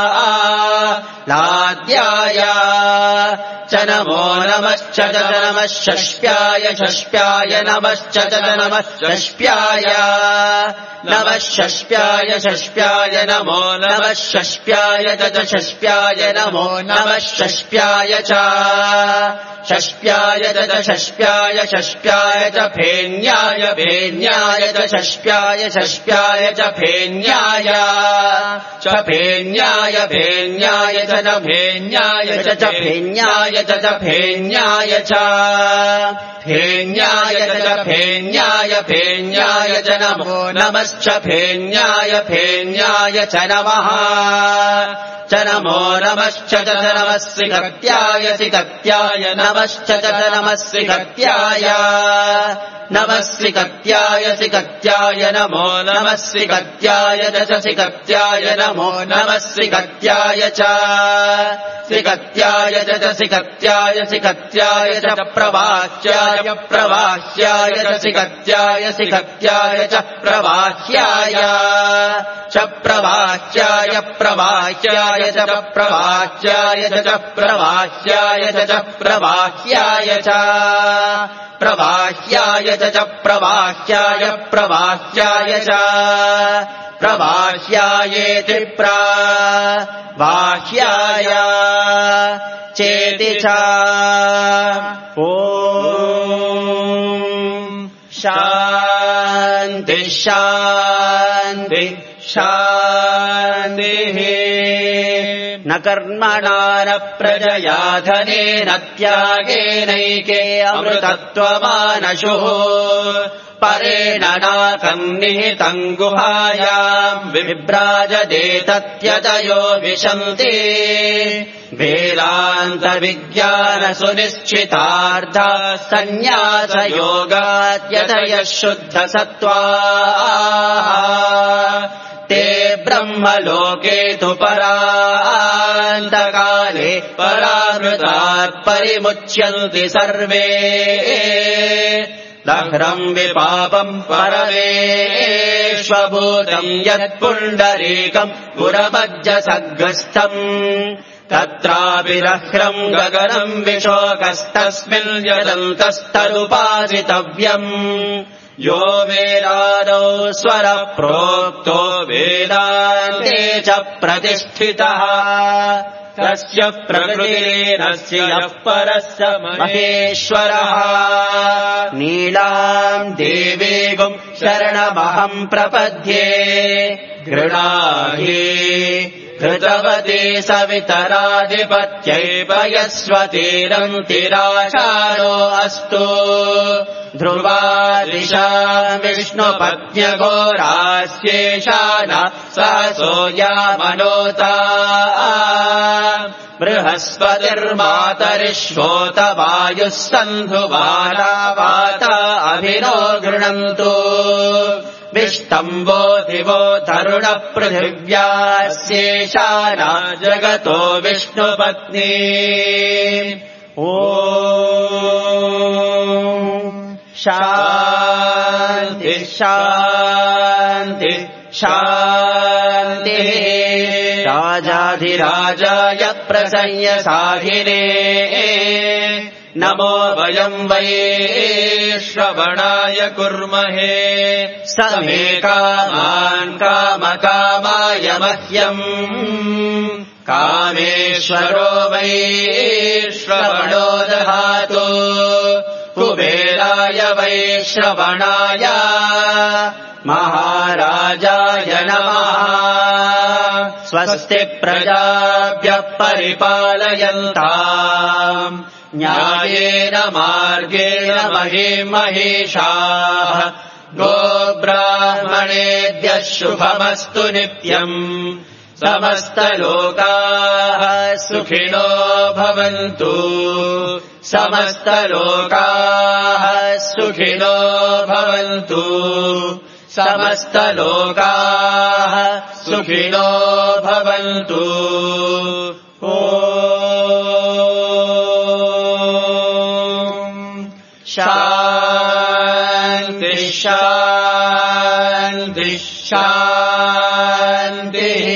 लाद्याय च नमो नमश्च च नमः षष्प्याय षष्प्याय नमश्च च नमः षष्प्याय नमः षष्प्याय षष्प्याय नमो नमः षष्प्याय च षष्प्याय नमो नमः षष्प्याय च षष्प्याय च षष्प्याय षष्प्याय च फेन्याय फेन्याय च षष्प्याय षष्प्याय च फेन्याय च फेन्याय फेन्याय च फेन्याय च फेन्याय च फेन्याय च फेन्याय च फेन्याय फेन्याय च नमो नमश्च फेन्याय फेन्याय च नमः च नमो नमश्च च नमः सिकत्याय सिकत्याय नमश्च च नमः सिकत्याय नमः सिकत्याय सिकत्याय नमो नमः सिकत्याय च सिकत्याय नमो नमः सिकत्याय च सिकत्याय च सिकत्याय सिकत्याय च प्रवाह्याय प्रवाह्याय च सिकत्याय सिकत्याय च प्रवाह्याय च प्रवाह्याय प्रवाह्याय च प्रवाह्याय च प्रवाह्याय च प्रवाह्याय च प्रवाह्याय च प्रवाह्याय प्रवाह्याय च प्रवाह्यायेति प्रवाह्याय चेति च ॐ शान्ति शान्ति शान्तिः न कर्मणा न प्रजया धनेन त्यागेनैके अमृतत्वमानशुः परेण नाकम् निहितम् गुहायाम् विभ्राजते तत्यतयो विशन्ति वेदान्तविज्ञानसुनिश्चितार्था सन्न्यासयोगाद्यतयः शुद्धसत्त्वाः ते ब्रह्मलोके तु परान्तकाले परामृतात् परिमुच्यन्ति सर्वे दह्रम् विपापम् परमेष्वभूतम् यत्पुण्डरीकम् पुरमज्जसग्रस्थम् तत्रापि रह्रम् गगनम् विशोकस्तस्मिन् यदन्तस्तदुपासितव्यम् यो वेदादौ स्वरः प्रोक्तो वेदान्ते च प्रतिष्ठितः तस्य प्रकृतिरेनस्य यः परस्य महेश्वरः नीलाम् देवीगुम् शरणमहम् प्रपद्ये गृणाहि कृतवती सवितराधिपत्यै पयस्वतीरन्तिराशारो अस्तु ध्रुवा दिशाम् विष्णुपत्न्यघोरास्येषा सहसो यामनोता बृहस्पतिर्मातरिश्वोत वायुः सन्धुवारा वाता अभिनो गृह्णन्तु विष्टम्बो दिवो तरुणः पृथिव्यास्येषा जगतो विष्णुपत्नी ॐ शान्ति शान्ति शान्तिः राजाधिराजाय प्रसंयसाधिने नमो वयम् वै श्रवणाय कुर्महे स मे कामान् कामकामाय मह्यम् कामेश्वरो वै श्रवणो दधातु कुबेराय वै श्रवणाय महाराजाय नमः। स्वस्ति प्रजाभ्यः परिपालयन्ताम् न्यायेन मार्गेण महीमहेशाः। गोब्राह्मणेभ्यः शुभमस्तु नित्यम्। समस्तलोकाः सुखिनो भवन्तु। समस्तलोकाः सुखिनो भवन्तु। समस्तलोकाः सुखिनो भवन्तु। ॐ शान्ति शान्ति शान्तिः।